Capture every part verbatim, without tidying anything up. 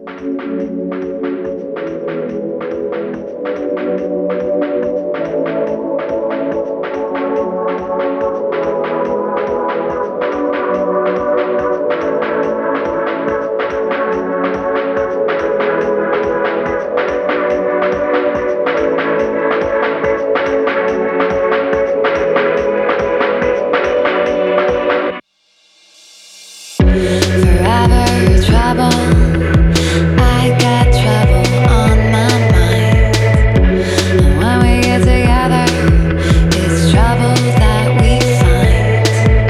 Forever trouble, I got trouble on my mind. And when we get together, it's trouble that we find.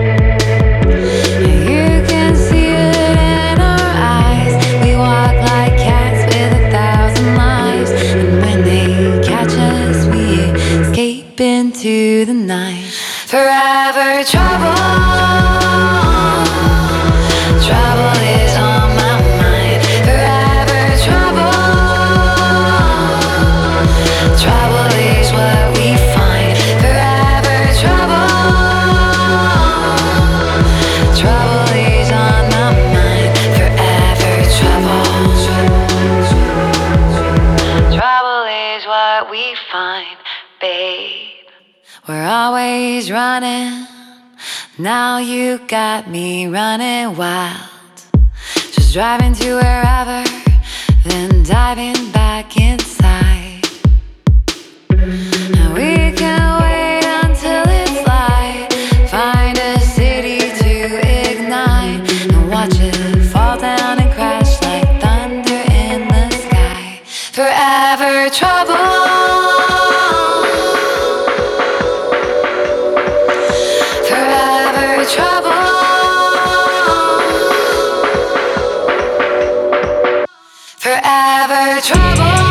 And you can see it in our eyes. We walk like cats with a thousand lives. And when they catch us, we escape into the night. Forever trouble. Trouble is on my mind. Forever trouble. Trouble is what we find. Forever trouble. Trouble is on my mind. Forever trouble. Trouble is what we find, babe. We're always running. Now you got me running wild. Just driving to wherever, then diving back inside. And we can wait until it's light. Find a city to ignite and watch it fall down and crash like thunder in the sky. Forever trouble. Trouble. Forever trouble.